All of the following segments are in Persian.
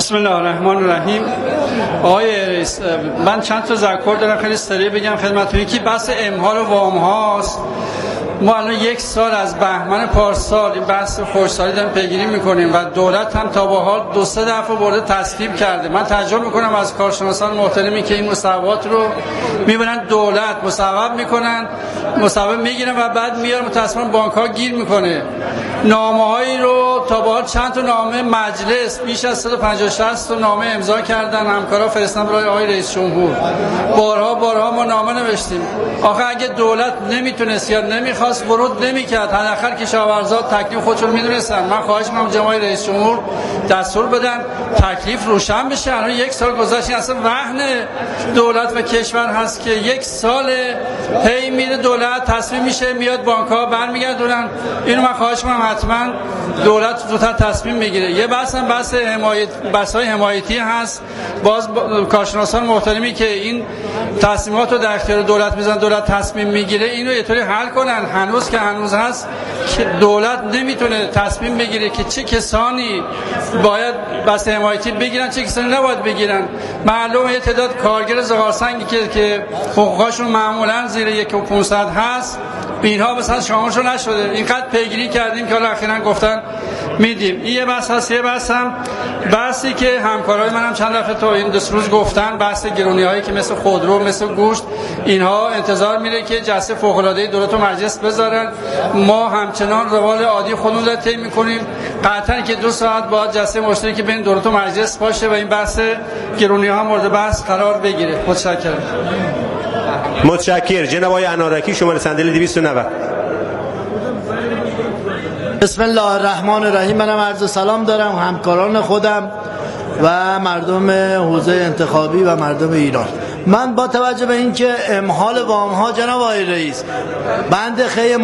بسم الله الرحمن الرحیم. آقای رئیس، من چند تا تذکر دارم خیلی سریع بگم خدمتتون. یکی بحث امهال و وام هاست. ما الان 1 سال از بهمن پارسال این بحث خشکسالی داریم پیگیری میکنیم و دولت هم تا به حال 2-3 دفعه برده تصویب کرده. من تعجب میکنم از کارشناسان محترمی که این مصوبات رو میبرن دولت مصوب میکنن، مصوب میگیرن و بعد میارن متأسفانه بانک ها گیر میکنه. نامه‌هایی رو تا به حال چند تا نامه مجلس بیش از 150-60 تا نامه امضا کردن، همکارا فرستادن برای آقای رئیس جمهور. بارها ما نامه نوشتیم. آخه اگه دولت نمیتونست یا نمیخواست ورود نمیکرد، حداقل کشاورزا تکلیف خودشون میدونستن. من خواهش می‌کنم جناب رئیس جمهور دستور بدن تکلیف روشن بشه. الان 1 سال گذشته، اصلا وهن دولت و کشور هست که 1 سال هی میره دولت تصمیم میشه میاد بانک‌ها برمیگردونن. اینو من خواهش می‌کنم حتما دولت زودتر تصمیم میگیره. یه بحث بحث‌های حمایتی هست. باز کارشناسان محترمی که این تصمیمات رو در اختیار دولت میذارن، دولت تصمیم میگیره، اینو یه طوری حل کنن. هنوز هست که دولت نمیتونه تصمیم بگیره که چه کسانی باید بحث حمایتی بگیرن، چه کسانی نباید بگیرن. معلومه یه تعداد کارگر زغالسنگی که حقوقشون معمولا زیر 1,500 هست، اینها مثلا شاملش نشده. اینقدر پیگیری کردیم که حالا اخیراً گفتن میدیم. این یه بحث هست. یه بحث هم بحثی که همکارای منم چند دفعه تو این 2 روز گفتن، بحث گرونی‌هایی که مثل خودرو، مثل گوشت، اینها انتظار میره که جلسه فوق‌العاده دولت و مجلس بذارن. ما همچنان روال عادی خودمون رو طی می‌کنیم. قطعاً که 2 ساعت بعد جلسه مشترک بین دولت و مجلس باشه و این بحث گرونی‌ها مورد بحث قرار بگیره. متشکرم. جناب آقای انارکی، شماره صندلی 290. بسم الله الرحمن الرحیم. منم عرض سلام دارم همکاران خودم و مردم حوزه انتخابی و مردم ایران. من با توجه به اینکه امهال وام ها جناب آقای رئیس بند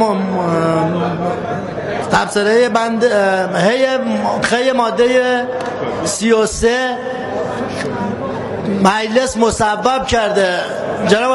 تبصره بند خی ماده 33 مجلس مصوب کرده. جناب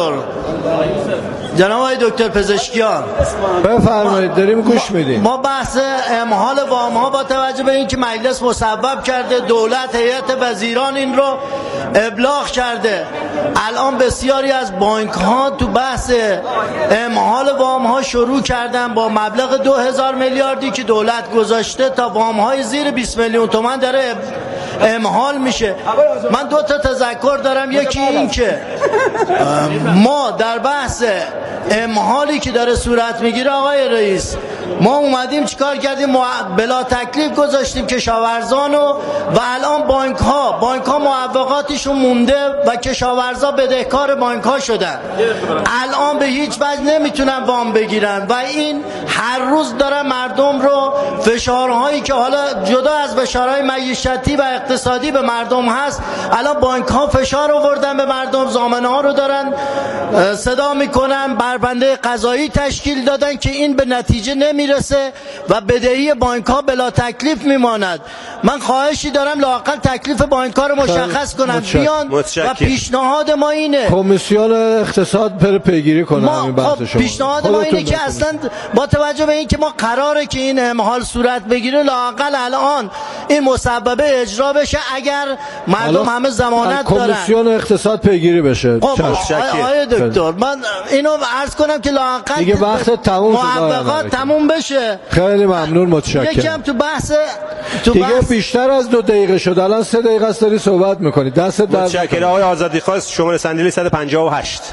آقای دکتر پزشکیان بفرمایید، داریم گوش میدیم. ما بحث امهال وام ها با توجه به اینکه مجلس مصوب کرده، دولت هیئت وزیران این رو ابلاغ کرده، الان بسیاری از بانک ها تو بحث امهال وام ها شروع کردن با مبلغ 2000 میلیاردی که دولت گذاشته تا وام های زیر 20 میلیون تومان داره امهال میشه. من 2 تا تذکر دارم. یکی این که ما در بحث امهالی که داره صورت میگیره آقای رئیس، ما اومدیم چیکار کردیم؟ بلا تکلیف گذاشتیم کشاورزانو و الان بانک ها معوقاتشون مونده و کشاورزا بدهکار بانک ها شدن. الان به هیچ وجه نمیتونن وام بگیرن و این هر روز داره مردم رو فشارهایی که حالا جدا از فشارهای معیشتی و اقتصادی به مردم هست، الان بانک ها فشار آوردن به مردم، ضامنه ها رو دارن صدا میکنن، بربنده قضایی تشکیل دادن که این به نتیجه نمیرسه و بدهی بانک ها بلا تکلیف میماند. من خواهشی دارم لااقل تکلیف بانک ها رو مشخص کنن بیان و پیشنهاد ما اینه کمیسیون اقتصاد پر پیگیری کنه همین بحث شما. پیشنهاد ما اینه که اصلا با توجه به اینکه ما قراره که این امهال صورت بگیره، لااقل الان این مسببه اجرا بشه اگر مردم همه ضمانت دارن. کمیسیون اقتصاد پیگیری بشه. آقای دکتر، من اینو عرض کنم که لااقل دیگه وقت تموم شد، موافقات تموم بشه. خیلی ممنون، متشکرم. یکم تو بحث دیگه بیشتر از 2 دقیقه شد، الان 3 دقیقه است داری صحبت میکنید. دست در متشکرم. آقای آزادی خواست، شماره صندلی 158.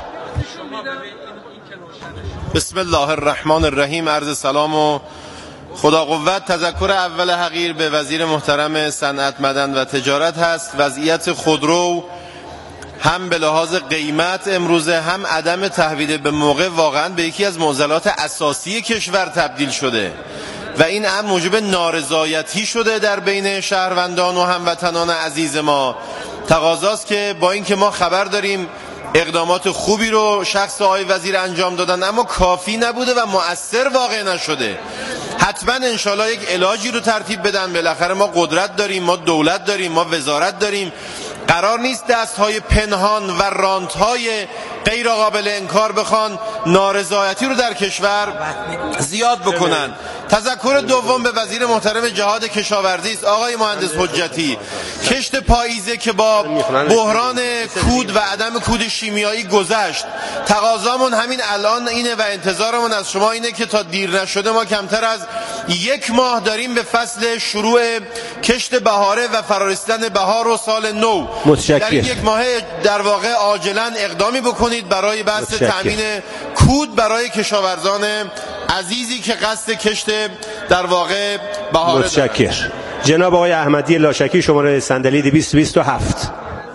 بسم الله الرحمن الرحیم. عرض سلام و خدا قوت. تذکر اول حقیر به وزیر محترم صنعت، معدن و تجارت هست. وضعیت خودرو هم به لحاظ قیمت امروزه، هم عدم تحویل به موقع، واقعا به یکی از معضلات اساسی کشور تبدیل شده و این امر موجب نارضایتی شده در بین شهروندان و هموطنان عزیز ما. تقاضاست که با اینکه ما خبر داریم اقدامات خوبی رو شخص آقای وزیر انجام دادن، اما کافی نبوده و مؤثر واقع نشده. حتما انشالله یک علاجی رو ترتیب بدن. بالاخره ما قدرت داریم، ما دولت داریم، ما وزارت داریم. قرار نیست دستهای پنهان و رانتهای غیر قابل انکار بخوان نارضایتی رو در کشور زیاد بکنن. تذکر دوم به وزیر محترم جهاد کشاورزی است. آقای مهندس حجتی، کشت پاییزه که با بحران کود و عدم کود شیمیایی گذشت، تقاضامون همین الان اینه و انتظارمون از شما اینه که تا دیر نشده ما کمتر از 1 ماه داریم به فصل شروع کشت بهاره و فرارسیدن بهار و سال نو. در این 1 ماه در واقع عاجلا اقدامی بکنید برای بحث تأمین کود برای کشاورزان عزیزی که قصد کشت در واقع بهاره. متشکرم. جناب آقای احمدی لاشکی، شماره صندلی 227.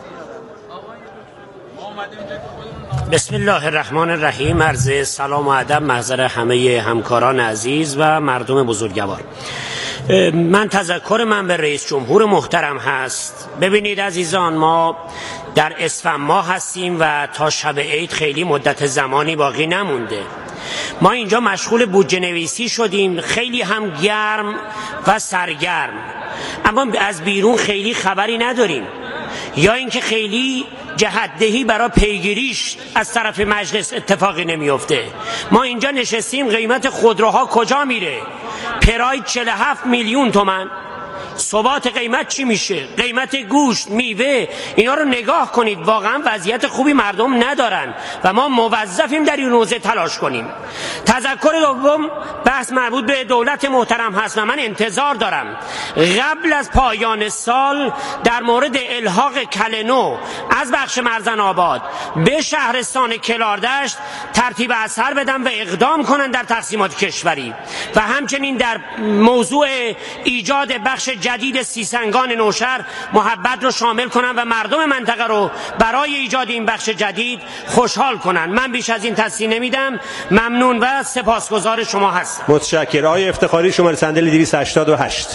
بسم الله الرحمن الرحیم. عرض سلام و ادب محضر همه همکاران عزیز و مردم بزرگوار. من تذکر من به رئیس جمهور محترم هست. ببینید عزیزان، ما در اسفند ماه هستیم و تا شب عید خیلی مدت زمانی باقی نمونده. ما اینجا مشغول بودجه نویسی شدیم، خیلی هم گرم و سرگرم، اما از بیرون خیلی خبری نداریم، یا اینکه خیلی جهت‌دهی برای پیگیریش از طرف مجلس اتفاقی نمیفته. ما اینجا نشستیم قیمت خودروها کجا میره؟ پراید 47 میلیون تومان. ثبات قیمت چی میشه؟ قیمت گوشت، میوه، اینا رو نگاه کنید. واقعا وضعیت خوبی مردم ندارن و ما موظفیم در این حوزه تلاش کنیم. تذکر دوم بحث مربوط به دولت محترم هست و من انتظار دارم قبل از پایان سال در مورد الحاق کلنو از بخش مرزن آباد به شهرستان کلاردشت ترتیب اثر بدن و اقدام کنن در تقسیمات کشوری و همچنین در موضوع ایجاد بخش جدید سیسنگان نوشهر محبت رو شامل کنن و مردم منطقه رو برای ایجاد این بخش جدید خوشحال کنن. من بیش از این تصدیح نمیدم. ممنون و سپاسگزار شما هستم. متشکرم. آقای افتخاری، شماره صندلی 288.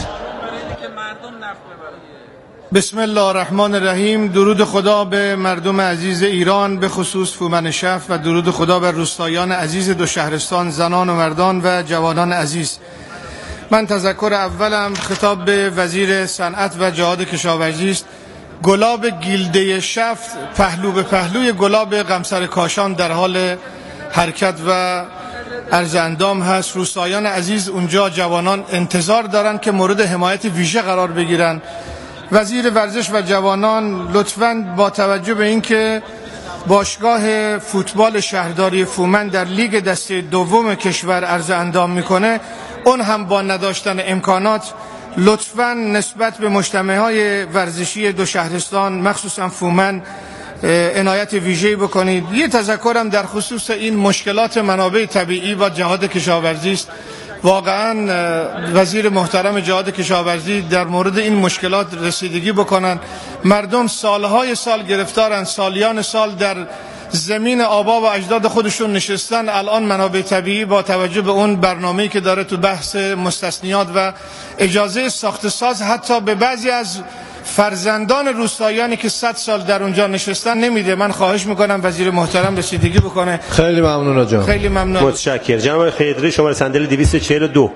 بسم الله الرحمن الرحیم. درود خدا به مردم عزیز ایران، به خصوص فومنشف، و درود خدا به روستایان عزیز دو شهرستان، زنان و مردان و جوانان عزیز. من تذکر اولم خطاب به وزیر صنعت و جهاد کشاورزی است. گلاب گیلده شفت پهلو به پهلوی گلاب قمصر کاشان در حال حرکت و عرض اندام هست. روستایان عزیز اونجا جوانان انتظار دارن که مورد حمایت ویژه قرار بگیرن. وزیر ورزش و جوانان لطفاً با توجه به اینکه باشگاه فوتبال شهرداری فومن در لیگ دسته دوم کشور عرض اندام میکنه، اون هم با نداشتن امکانات لطفاً نسبت به مجتمعهای ورزشی دو شهرستان مخصوصاً فومن عنایت ویژه‌ای بکنید. یه تذکرم در خصوص این مشکلات منابع طبیعی با جهاد کشاورزی است. واقعاً وزیر محترم جهاد کشاورزی در مورد این مشکلات رسیدگی بکنن. مردم سالهای سال گرفتارن، سالیان سال در زمین آبا و اجداد خودشون نشستن. الان منابع طبیعی با توجه به اون برنامه‌ای که داره تو بحث مستثنیات و اجازه ساخت ساز حتی به بعضی از فرزندان روستایانی که 100 سال در اونجا نشستن نمیده. من خواهش میکنم وزیر محترم رسیدگی بکنه. خیلی ممنون آقا. خیلی ممنون. متشکرم. جناب خیدری، شماره صندلی 242.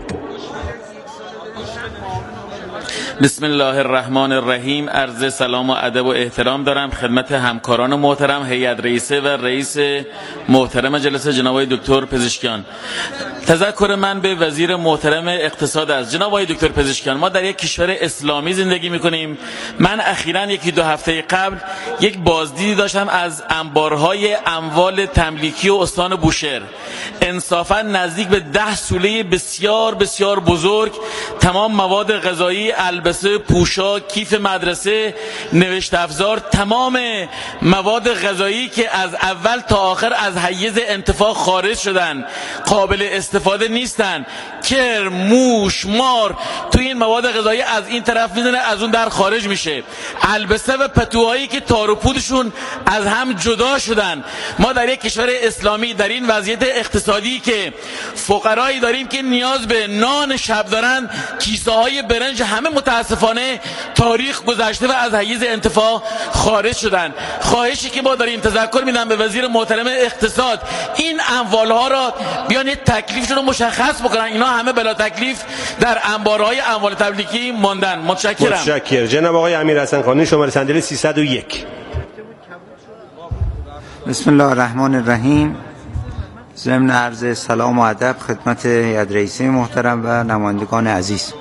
بسم الله الرحمن الرحیم. عرض سلام و ادب و احترام دارم خدمت همکاران محترم، هیئت رئیسه و رئیس محترم جلسه جناب آقای دکتر پزشکیان. تذکر من به وزیر محترم اقتصاد است. جناب آقای دکتر پزشکیان، ما در یک کشور اسلامی زندگی میکنیم. من اخیراً 1-2 هفته قبل یک بازدیدی داشتم از انبارهای اموال تملیکی و استان بوشهر. انصافاً نزدیک به 10 سوله بسیار بسیار بزرگ، تمام مواد غذایی، البسه، پوشاک، کیف مدرسه، نوشت افزار، تمام مواد غذایی که از اول تا آخر از حیز انتفاع خارج شدن، قابل استفاده نیستن. کر، موش، مار توی این مواد غذایی از این طرف میزنه، از اون در خارج میشه. البسه و پتوهایی که تار و پودشون از هم جدا شدن. ما در یک کشور اسلامی در این وضعیت اقتصادی که فقرایی داریم که نیاز به نان شب دارن، کیسه های برنج همه متاسفانه تاریخ گذشته و از حیز انتفاع خارج شدن. خواهشی که ما داریم، تذکر میدم به وزیر محترم اقتصاد، این اموالها را بیان تکلیفشون رو مشخص بکنن. اینا همه بلا تکلیف در انبارهای اموال تملیکی ماندن. متشکرم. متشکرم. جناب آقای امیرحسن خانی، شماره صندلی 301. بسم الله الرحمن الرحیم. ضمن عرض سلام و ادب خدمت هیئت رئیسه محترم و نمایندگان عزیز.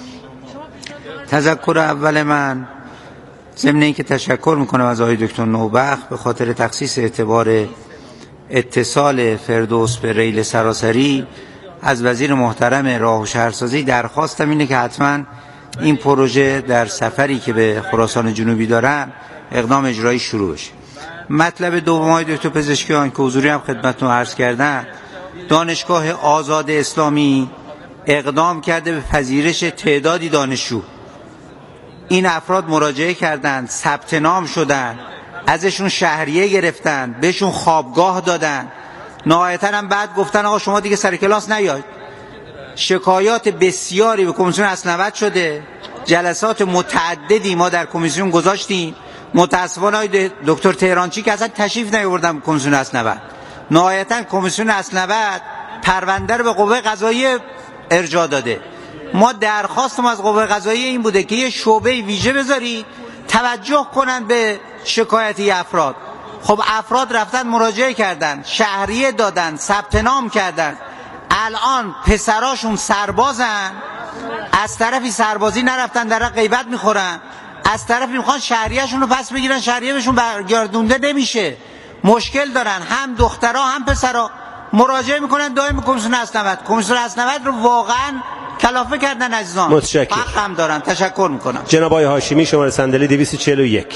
تذکر اول من ضمن اینکه تشکر میکنم از آقای دکتر نوبخت به خاطر تخصیص اعتبار اتصال فردوس به ریل سراسری از وزیر محترم راه و شهرسازی درخواستم اینه که حتما این پروژه در سفری که به خراسان جنوبی دارن اقدام اجرایی شروع بشه. مطلب دوم های دکتر پزشکیان که حضوری هم خدمتتون عرض کردن، دانشگاه آزاد اسلامی اقدام کرده به پذیرش تعدادی دانشجو. این افراد مراجعه کردند، ثبت نام شدن، ازشون شهریه گرفتن، بهشون خوابگاه دادن، نهایتا هم بعد گفتن آقا شما دیگه سر کلاس نیاید. شکایات بسیاری به کمیسیون اسنود شده، جلسات متعددی ما در کمیسیون گذاشتیم. متاسفانه های دکتر تهرانچی که اصلا تشریف نیاوردن کمیسیون اسنود، نهایتا کمیسیون اسنود پرونده رو به قوه قضاییه ارجاع داده. ما درخواستم از قوه قضاییه این بوده که یه شعبه ویژه بذاری توجه کنن به شکایت افراد. خب افراد رفتن مراجعه کردن، شهریه دادن، ثبت نام کردن. الان پسراشون سربازن، از طرفی سربازی نرفتن در غیبت میخورن، از طرفی میخوان شهریهشون رو پس بگیرن، شهریه بهشون برگردونده نمیشه. مشکل دارن هم دخترها هم پسرها. مراجعه میکنن دائم کمیسیون اسنود. کمیسیون اسنود رو واقعا کلافه کردن عزیزان. متشکرم. حق هم دارن. تشکر میکنم. جناب آقای هاشمی شماره صندلی 241.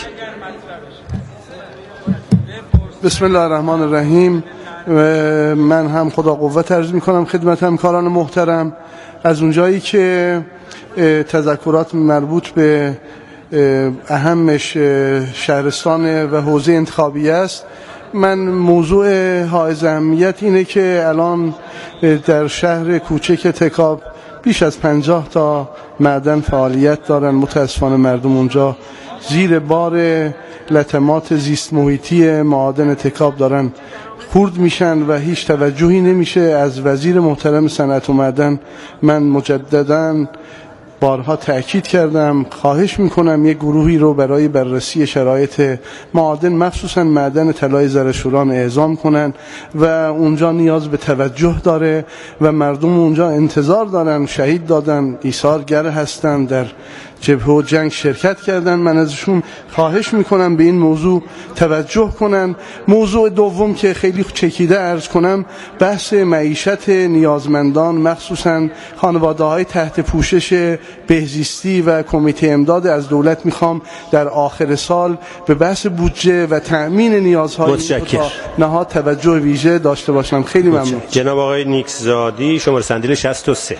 بسم الله الرحمن الرحیم. من هم خدا قوت عرض میکنم خدمت همکاران محترم. از اونجایی که تذکرات مربوط به اهمش شهرستان و حوزه انتخابی است، من موضوع حائز اهمیت اینه که الان در شهر کوچک تکاب بیش از 50 تا معدن فعالیت دارن. متاسفانه مردم اونجا زیر بار لطمات زیست محیطی معادن تکاب دارن خورد میشن و هیچ توجهی نمیشه از وزیر محترم صنعت و معدن. من مجدداً بارها تأکید کردم، خواهش میکنم یک گروهی رو برای بررسی شرایط معادن مخصوصا معدن طلای زرشوران اعزام کنن و اونجا نیاز به توجه داره و مردم اونجا انتظار دارن. شهید دادن، ایثارگر هستن، در جبهه و جنگ شرکت کردن. من ازشون خواهش میکنم به این موضوع توجه کنن. موضوع دوم که خیلی چکیده عرض کنم، بحث معیشت نیازمندان مخصوصا خانواده های تحت پوشش بهزیستی و کمیته امداد از دولت میخوام در آخر سال به بحث بودجه و تأمین نیازهای تا نهاد توجه ویژه داشته باشم. خیلی ممنون. جناب آقای نیکزادی شماره صندلی 63.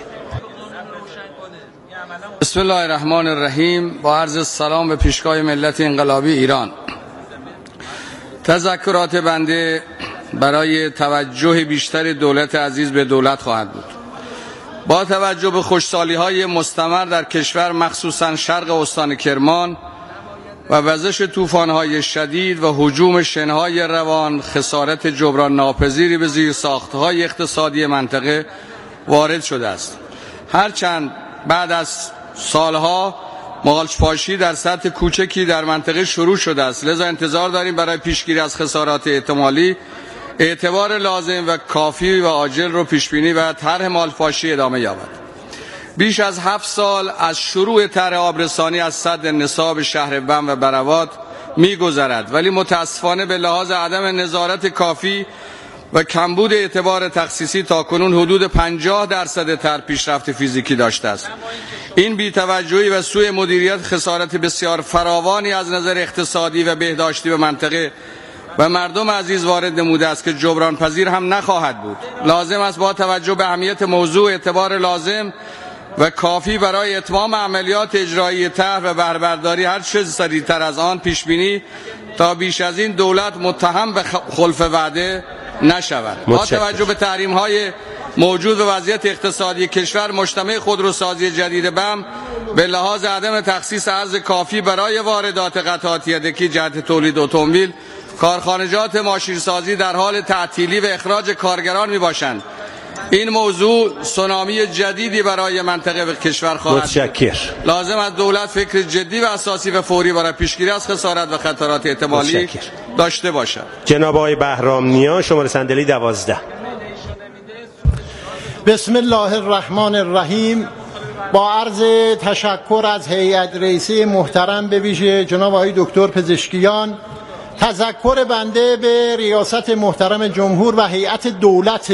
بسم الله الرحمن الرحیم. با عرض سلام به پیشگاه ملت انقلابی ایران. تذکرات بنده برای توجه بیشتر دولت عزیز به دولت خواهد بود. با توجه به خشکسالی‌های مستمر در کشور مخصوصا شرق استان کرمان و وزش طوفان‌های شدید و هجوم شنهای روان، خسارت جبران ناپذیری به زیرساخت‌های اقتصادی منطقه وارد شده است. هرچند بعد از سالها مالچ‌پاشی در سطح کوچکی در منطقه شروع شده است، لذا انتظار داریم برای پیشگیری از خسارات احتمالی اعتبار لازم و کافی و عاجل رو پیشبینی و طرح مالچ‌پاشی ادامه یابد. بیش از 7 سال از شروع طرح آبرسانی از سد نصاب شهر بم و بروات می‌گذرد، ولی متاسفانه به لحاظ عدم نظارت کافی و کمبود اعتبار تخصیصی تاکنون حدود 50% طرح پیشرفت فیزیکی داشته است. این بی‌توجهی و سوء مدیریت خسارت بسیار فراوانی از نظر اقتصادی و بهداشتی به منطقه و مردم عزیز وارد نموده است که جبران پذیر هم نخواهد بود. لازم است با توجه به اهمیت موضوع اعتبار لازم و کافی برای اتمام عملیات اجرایی طرح و بهره‌برداری هر چه سریعتر از آن پیش بینی تا بیش از این دولت متهم به خلف وعده نشود. با توجه به تحریم‌های موجود و وضعیت اقتصادی کشور، مجتمع خودروسازی جدید بم به لحاظ عدم تخصیص ارز کافی برای واردات قطعات یدکی جهت تولید اتومبیل، کارخانجات ماشینسازی در حال تعطیلی و اخراج کارگران میباشند. این موضوع سونامی جدیدی برای منطقه و کشور خواهد بود. لازم است دولت فکر جدی و اساسی و فوری برای پیشگیری از خسارت و خطرات احتمالی داشته باشد. جناب آقای بهرام نیا شماره صندلی 12. بسم الله الرحمن الرحیم. با عرض تشکر از هیئت رئیسه محترم به ویژه جناب آقای دکتر پزشکیان، تذکر بنده به ریاست محترم جمهور و هیئت دولت.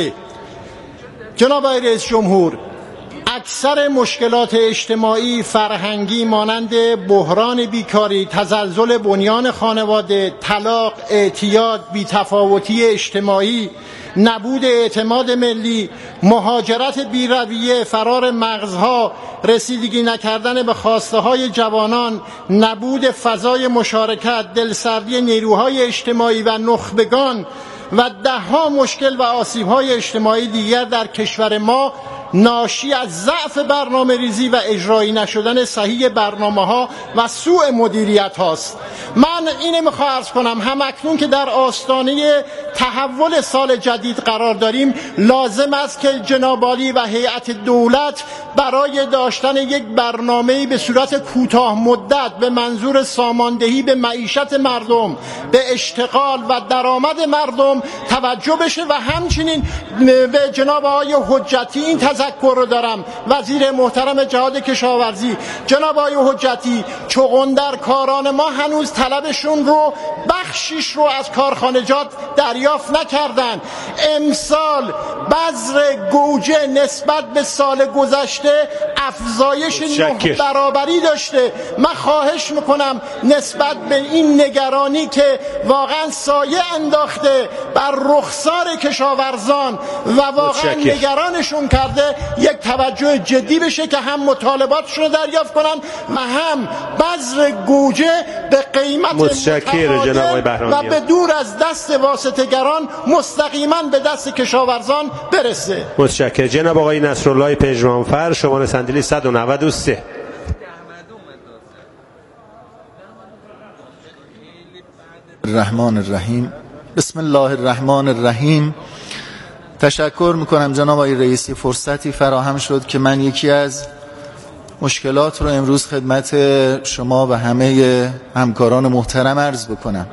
جناب آقای رئیس جمهور، اکثر مشکلات اجتماعی فرهنگی مانند بحران بیکاری، تزلزل بنیان خانواده، طلاق، اعتیاد، بی‌تفاوتی اجتماعی، نبود اعتماد ملی، مهاجرت بی‌رویه، فرار مغزها، رسیدگی نکردن به خواسته های جوانان، نبود فضای مشارکت، دلسردی نیروهای اجتماعی و نخبگان و ده‌ها مشکل و آسیب‌های اجتماعی دیگر در کشور ما ناشی از ضعف برنامه ریزی و اجرایی نشدن صحیح برنامه ها و سوء مدیریت هاست. من اینه میخوام عرض کنم، هم اکنون که در آستانه تحول سال جدید قرار داریم، لازم است که جناب عالی و هیئت دولت برای داشتن یک برنامه‌ای به صورت کوتاه مدت به منظور ساماندهی به معیشت مردم، به اشتغال و درآمد مردم توجه بشه و همچنین به جناب آقای حجتی این تذکر رو دارم، وزیر محترم جهاد کشاورزی. جناب آقای حجتی، چغندر کاران ما هنوز طلبشون رو بخشیش رو از کارخانجات دریافت نکردن. امسال بذر گوجه نسبت به سال گذشته افزایش 9 برابری داشته. من خواهش میکنم نسبت به این نگرانی که واقعا سایه انداخته بر رخسار کشاورزان و واقعا نگرانشون کرده، یک توجه جدی بشه که هم مطالباتشون رو دریافت کنن و هم بذر گوجه به قیمت متعادل و به دور از دست واسطه‌گران مستقیما به دست کشاورزان برسه. متشکرم. جناب آقای نصرالله پژمانفر، شماره صندلی 193. الرحمن الرحیم. بسم الله الرحمن الرحیم. تشکر میکنم جناب آقای رئیسی، فرصتی فراهم شد که من یکی از مشکلات رو امروز خدمت شما و همه همکاران محترم عرض بکنم.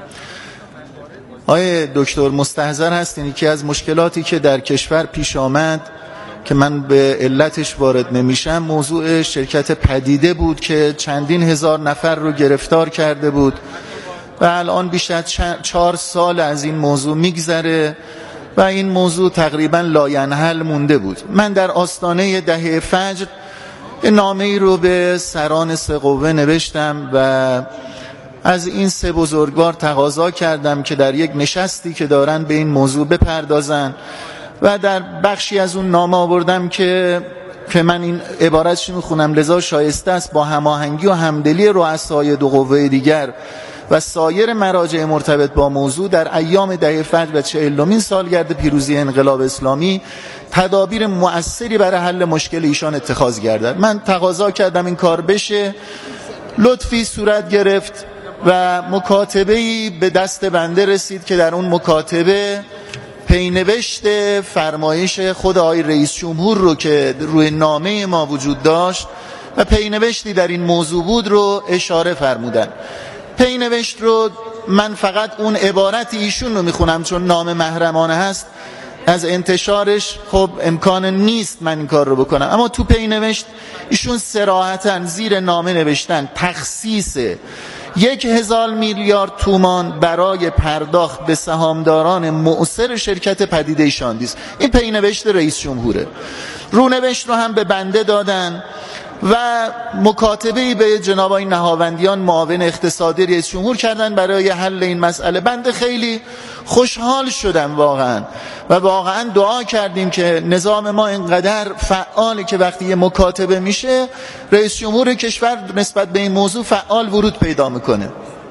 آقای دکتر، مستحضر هستین یکی از مشکلاتی که در کشور پیش آمد که من به علتش وارد نمیشم، موضوع شرکت پدیده بود که چندین هزار نفر رو گرفتار کرده بود و الان بیش از 4 سال از این موضوع میگذره و این موضوع تقریبا لاینحل مونده بود. من در آستانه دهه فجر نامه‌ای رو به سران 3 قوه نوشتم و از این 3 بزرگوار تقاضا کردم که در یک نشستی که دارن به این موضوع بپردازن و در بخشی از اون نامه آوردم که من این عبارتش میخونم: لذا شایسته است با هماهنگی و همدلی رؤسای 2 قوه دیگر و سایر مراجع مرتبط با موضوع در ایام دهه فجر و 40مین سالگرد پیروزی انقلاب اسلامی تدابیر مؤثری برای حل مشکل ایشان اتخاذ گردد. من تقاضا کردم این کار بشه، لطفی صورت گرفت و مکاتبه‌ای به دست بنده رسید که در اون مکاتبه پینوشت فرمایش خود آقای رئیس جمهور رو که روی نامه ما وجود داشت و پینوشتی در این موضوع بود رو اشاره فرمودن. پینوشت رو من فقط اون عبارت ایشون رو میخونم چون نام محرمانه هست، از انتشارش خب امکان نیست من این کار رو بکنم، اما تو پینوشت ایشون صراحتاً زیر نامه نوشتن تخصیص 1000 میلیارد تومان برای پرداخت به سهامداران مؤثر شرکت پدیده شاندیز. این پینوشت رئیس جمهوره. رونوشت رو هم به بنده دادن و مکاتبه‌ای به جناب آقای نهاوندیان معاون اقتصادی رئیس جمهور کردن برای حل این مسئله. بنده خیلی خوشحال شدم واقعا و واقعا دعا کردیم که نظام ما اینقدر فعاله که وقتی یه مکاتبه میشه رئیس جمهور کشور نسبت به این موضوع فعال ورود پیدا میکنه.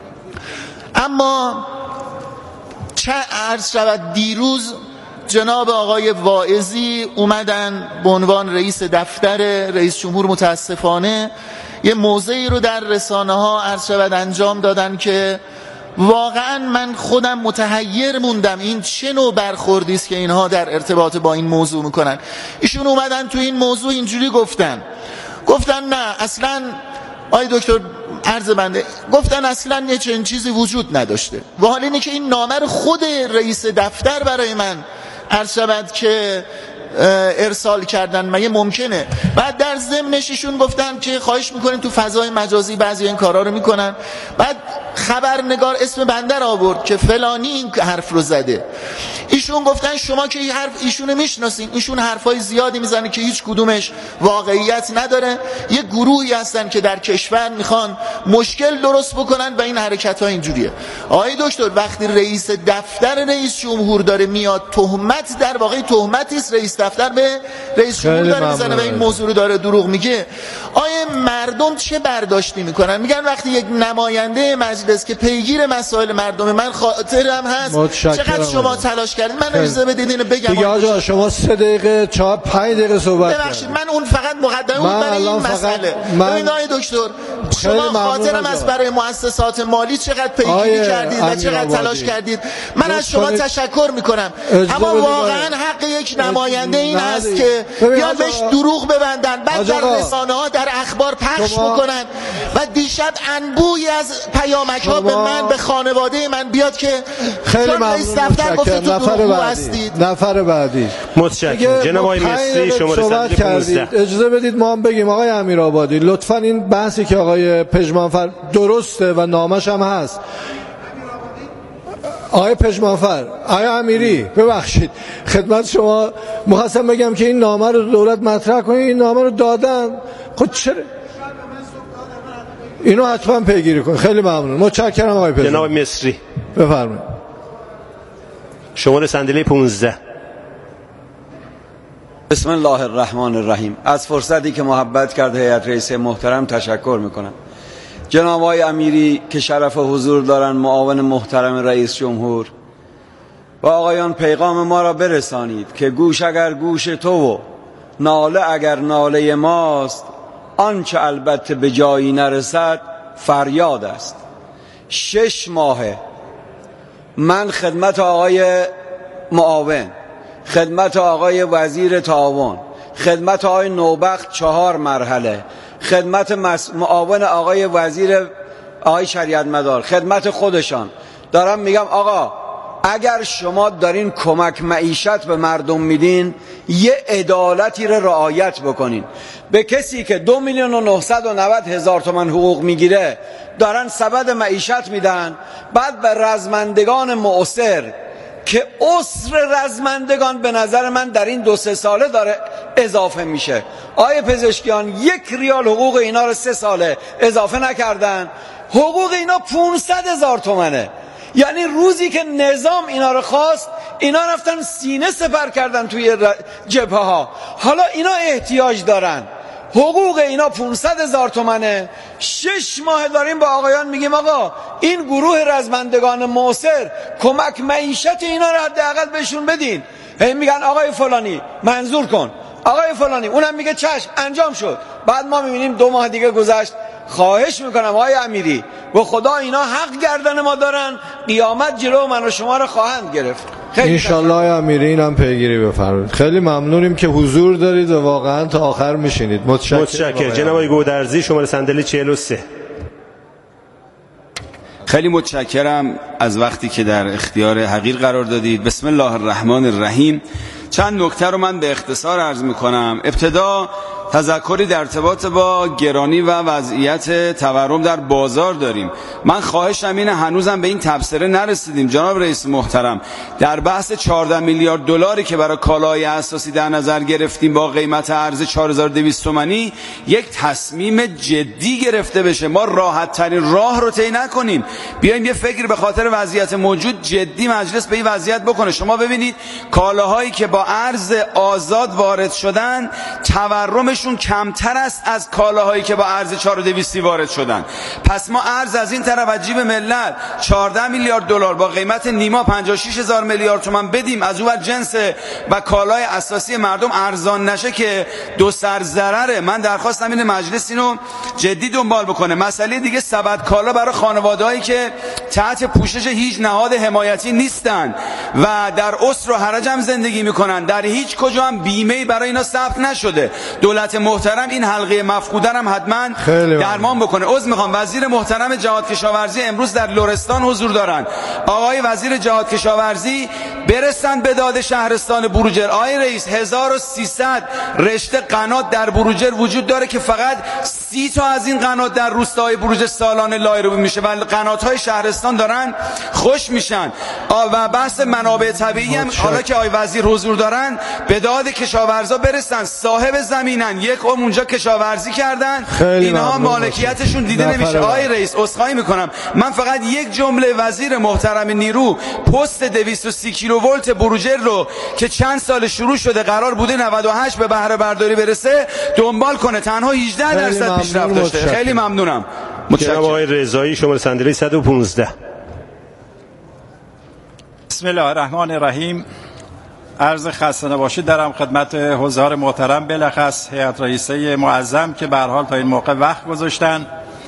اما چه عرض شود، دیروز جناب آقای واعظی اومدن به عنوان رئیس دفتر رئیس جمهور، متاسفانه یه موضعی رو در رسانه ها عرض شود انجام دادن که واقعا من خودم متحیر موندم این چه نوع برخوردی است که اینها در ارتباط با این موضوع میکنن. ایشون اومدن تو این موضوع اینجوری گفتن نه اصلا آقای دکتر عرض بنده گفتن اصلا یه چنین چیزی وجود نداشته و حال اینه که این نامه رو خود رئیس دفتر برای من عرض شود که ارسال کردن؟ مگه ممکنه؟ بعد در ضمنش ایشون گفتن که خواهش میکنیم تو فضای مجازی بعضی این کارا رو میکنن. بعد خبرنگار اسم بنده رو آورد که فلانی این حرف رو زده. ایشون گفتن شما که این حرف ایشونو میشناسین، ایشون حرفای زیادی میزنه که هیچ کدومش واقعیت نداره. یه گروهی هستن که در کشور میخوان مشکل درست بکنن و این حرکت ها اینجوریه. آقای دکتر، وقتی رئیس دفتر رئیس جمهور داره میاد تهمت، در واقع تهمتی است رئیس دفتر به رئیس جمهور داره میزنه و این موضوع رو داره دروغ میگه، آیا مردم چه برداشتی میکنن؟ میگن وقتی یک نماینده مجلس که پیگیر مسائل مردم، من خاطرم هست چقدر شما تلاش کردید. من اجازه بدید اینو بگم دیگه آقا، شما 3 دقیقه 5 دقیقه صحبت ببخشید، من اون فقط مقدمه بود برای این مسئله. ببینید آقای دکتر، شما خاطرم است برای مؤسسات مالی چقدر پیگیری کردید و چقدر تلاش کردید. من از شما تشکر میکنم، اما واقعا حق یک نماینده این است که بیان بهش دروغ ببندن، بعد در رسانه ها در اخبار پخش بکنن و دیشب انبوهی از پیامک ها به من، به خانواده من بیاد که خیلی ممنون. نفر بعدی متشکرم. جناب آقای مصری شما صحبت کردید، اجازه بدید ما هم بگیم. آقای امیرآبادی لطفاً این بحثی که آقای پژمانفر درسته و نامش هم هست. آقای پژمانفر، آقای امیری، ببخشید خدمت شما می‌خواستم بگم که این نامه رو دولت مطرح کنه، این نامه رو دادن، خود چرا اینو حتما پیگیری کن. خیلی ممنون، متشکرم آقای پژمان. جناب مصری بفرمایید. شماره صندلی 15. بسم الله الرحمن الرحیم. از فرصتی که محبت کرد هیئت رئیسه محترم تشکر میکنم. جناب آقای امیری که شرف حضور دارن، معاون محترم رئیس جمهور و آقایان، پیغام ما را برسانید که گوش اگر گوش تو و ناله اگر ناله ماست، آنچه البته به جایی نرسد فریاد است. 6 ماهه من خدمت آقای معاون، خدمت آقای وزیر تعاون، خدمت آقای نوبخت 4 مرحله، خدمت معاون آقای وزیر آقای شریعت مدار، خدمت خودشان دارم میگم آقا اگر شما دارین کمک معیشت به مردم میدین، یه عدالتی رو رعایت بکنین. به کسی که 2,990,000 تومان حقوق میگیره دارن سبد معیشت میدن، بعد به رزمندگان معسر که عسر رزمندگان به نظر من در این 2-3 ساله داره اضافه میشه. آیه پزشکیان 1 ریال حقوق اینا رو 3 ساله اضافه نکردن، حقوق اینا 500,000 تومنه. یعنی روزی که نظام اینا رو خواست، اینا رفتن سینه سپر کردن توی جبهه ها. حالا اینا احتیاج دارن، حقوق اینا 500,000 تومنه. 6 ماه داریم با آقایان میگیم آقا این گروه رزمندگان معسر کمک معیشت اینا رو حداقل بهشون بدین. هی میگن آقای فلانی منظور کن، آقای فلانی، اونم میگه چشم، انجام شد. بعد ما میبینیم 2 ماه دیگه گذشت. خواهش میکنم آقای امیری، به خدا اینا حق گردن ما دارن، قیامت جلو من و شما رو خواهند گرفت. انشالله آقای امیری اینم پیگیری بفرمایید. خیلی ممنونیم که حضور دارید و واقعا تا آخر میشینید. متشکرم. جناب آقای گودرزی شماره صندلی 43. خیلی متشکرم از وقتی که در اختیار حقیر قرار دادید. بسم الله الرحمن الرحیم. چند نکته رو من به اختصار عرض میکنم. ابتدا تذکری در ارتباط با گرانی و وضعیت تورم در بازار داریم. من خواهشم اینه، هنوزم به این تبصره نرسیدیم جناب رئیس محترم. در بحث 14 میلیارد دلاری که برای کالای اساسی در نظر گرفتیم با قیمت ارز 4200 تومانی، یک تصمیم جدی گرفته بشه. ما راحت ترین راه رو طی نکنیم، بیایم یه فکر به خاطر وضعیت موجود جدی مجلس به این وضعیت بکنه. شما ببینید کالاهایی که با ارز آزاد وارد شدن، تورمش کمتر است از کالاهایی که با ارز 4200 وارد شدن. پس ما ارز از این طرف از جیب ملت 14 میلیارد دلار با قیمت نیما 56,000 میلیارد تومان بدیم، از اون جنس و کالای اساسی مردم ارزان نشه که 2 سر ضرره. من درخواستم اینه مجلس اینو جدی دنبال بکنه. مسئله دیگه سبد کالا برای خانواده‌هایی که تحت پوشش هیچ نهاد حمایتی نیستن و در اسر و حرج هم زندگی میکنن. در هیچ کجا هم بیمه برای اینا ثبت نشده. دولت محترم این حلقه مفقوده هم حتما درمان بکنه. عذر میخوام، وزیر محترم جهاد کشاورزی امروز در لرستان حضور دارن. آقای وزیر جهاد کشاورزی برسن به داد شهرستان بروجر. آقای رئیس 1300 رشته قنات در بروجر وجود داره که فقط 30 تا از این قنات در روستای بروجر سالانه لایروبی میشه و قنات‌های شهرستان دارن خوش میشن. و بحث منابع طبیعی هم حالا که آقای وزیر حضور دارن به داد کشاورزا برسن. صاحب زمینن، یک عمر اونجا کشاورزی کردن، اینها مالکیتشون دیده نمیشه. آقای رئیس عذرخواهی میکنم، من فقط یک جمله وزیر محترم نیرو پست 230 کیلوولت بروجر رو که چند سال شروع شده قرار بوده 98 به بهره برداری برسه دنبال کنه. تنها 18% پیشرفت داشته. خیلی ممنونم. جناب آقای رضایی شماره صندلی 115. بسم الله الرحمن الرحیم. عرض خسته نباشید دارم خدمت حضار محترم، بالاخص هیئت رئیسه معظم که به هر حال تا این موقع وقت گذاشتن.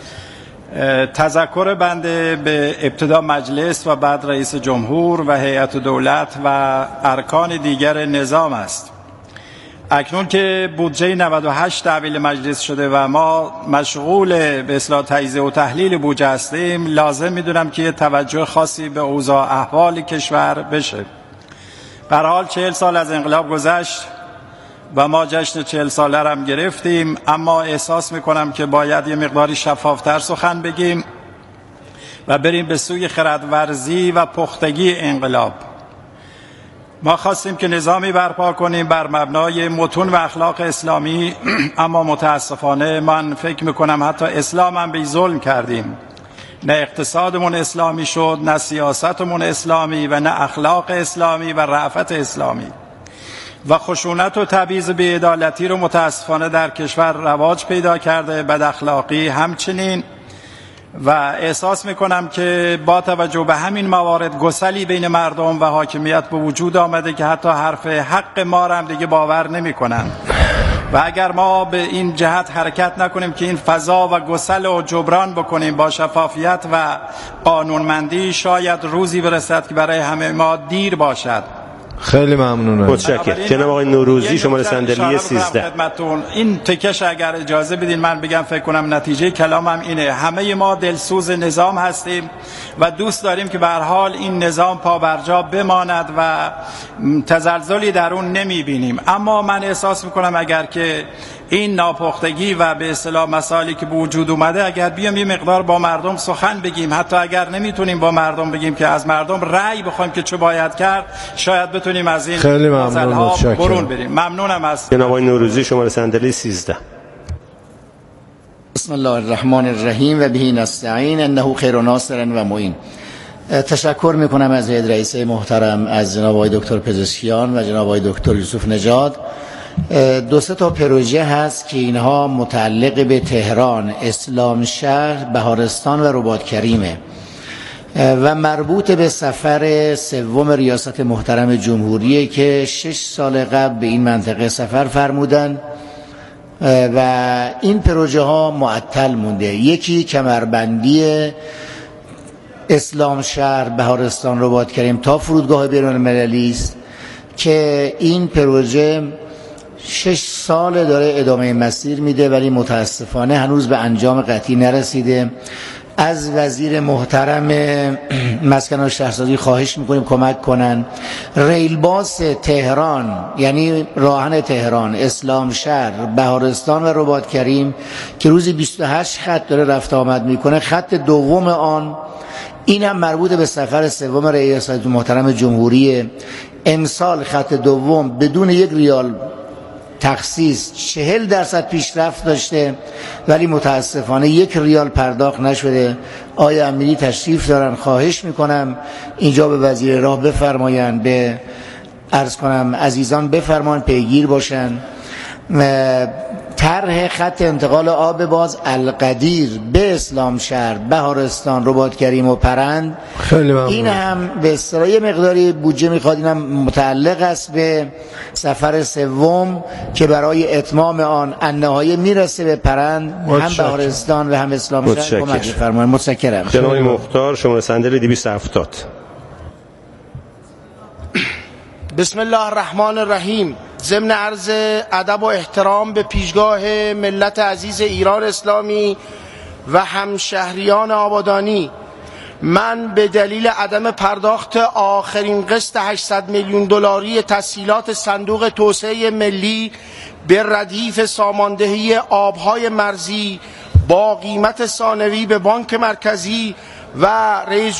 تذکر بنده به ابتدا مجلس و بعد رئیس جمهور و هیئت دولت و ارکان دیگر نظام است. اکنون که بودجه 98 تحویل مجلس شده و ما مشغول به اصلاح تجزیه و تحلیل بودجه هستیم، لازم میدونم که توجه خاصی به اوضاع احوال کشور بشه. به هر حال 40 سال از انقلاب گذشت و ما جشن 40 ساله را هم گرفتیم، اما احساس میکنم که باید یه مقداری شفافتر سخن بگیم و بریم به سوی خردورزی و پختگی انقلاب. ما خواستیم که نظامی برپا کنیم بر مبنای متون و اخلاق اسلامی، اما متاسفانه من فکر میکنم حتی اسلام هم به ظلم کردیم. نه اقتصادمون اسلامی شد، نه سیاستمون اسلامی و نه اخلاق اسلامی و رأفت اسلامی و خشونت و تبعیض بی‌عدالتی رو متاسفانه در کشور رواج پیدا کرده، بد اخلاقی همچنین. و احساس میکنم که با توجه به همین موارد گسلی بین مردم و حاکمیت به وجود آمده که حتی حرف حق ما را هم دیگه باور نمیکنن. و اگر ما به این جهت حرکت نکنیم که این فضا و گسل رو جبران بکنیم با شفافیت و قانونمندی، شاید روزی برسد که برای همه ما دیر باشد. خیلی ممنونم. متشکرم. جناب آقای نوروزی شماره صندلی 13. این تکش اگر اجازه بدین من بگم، فکر کنم نتیجه کلامم اینه، همه ما دلسوز نظام هستیم و دوست داریم که به هر حال این نظام پابرجا بماند و تزلزلی در اون نمیبینیم. اما من احساس میکنم اگر که این ناپختگی و به اصطلاح مسائلی که به وجود اومده، اگر بیام یه مقدار با مردم سخن بگیم، حتی اگر نمیتونیم با مردم بگیم که از مردم رأی بخوایم که چه باید کرد، شاید بتونیم از این مسائل‌ها برون بریم. ممنونم از جناب آقای نوروزی شماره صندلی 13. بسم الله الرحمن الرحیم و به نستعین انه خیر ناصر و معین. تشکر میکنم از هیئت رئیسه محترم، از جناب آقای دکتر پزشکیان و جناب آقای دکتر یوسف نژاد. 2-3 تا پروژه هست که اینها متعلق به تهران، اسلام شهر، بهارستان و رباط کریمه و مربوط به سفر سوم ریاست محترم جمهوریه که 6 سال قبل به این منطقه سفر فرمودن و این پروژه ها معطل مونده. یکی کمربندی اسلام شهر، بهارستان، رباط کریم تا فرودگاه بین المللی است که این پروژه 6 سال داره ادامه مسیر میده ولی متاسفانه هنوز به انجام قطعی نرسیده. از وزیر محترم مسکن و شهرسازی خواهش میکنیم کمک کنن. ریلباس تهران، یعنی راهن تهران، اسلام شهر، بهارستان و رباط کریم که روزی 28 خط داره رفت آمد میکنه، خط دوم آن این هم مربوط به سفر سوم ریاست محترم جمهوری. امسال خط دوم بدون 1 ریال تخصیص 40% پیشرفت داشته ولی متاسفانه 1 ریال پرداخت نشده. آقای امیری تشریف دارن، خواهش میکنم اینجا به وزیر راه بفرمایند، به عرض کنم عزیزان بفرمان پیگیر باشن. طرح خط انتقال آب باز القدیر به اسلام شهر، بهارستان، رباط کریم و پرند، خیلی ممنون. این هم به اصطلاح مقداری بودجه میخواد، این هم متعلق است به سفر سوم که برای اتمام آن النهایه میرسه به پرند، هم بهارستان و هم اسلام شهر. کمک فرمایید. متشکرم. جناب مختار شماره صندلی 270. بسم الله الرحمن الرحیم. ضمن عرض ادب و احترام به پیشگاه ملت عزیز ایران اسلامی و همشهریان آبادانی، من به دلیل عدم پرداخت آخرین قسط 800 میلیون دلاری تسهیلات صندوق توسعه ملی به ردیف ساماندهی آبهای مرزی با قیمت ثانوی به بانک مرکزی و رئیس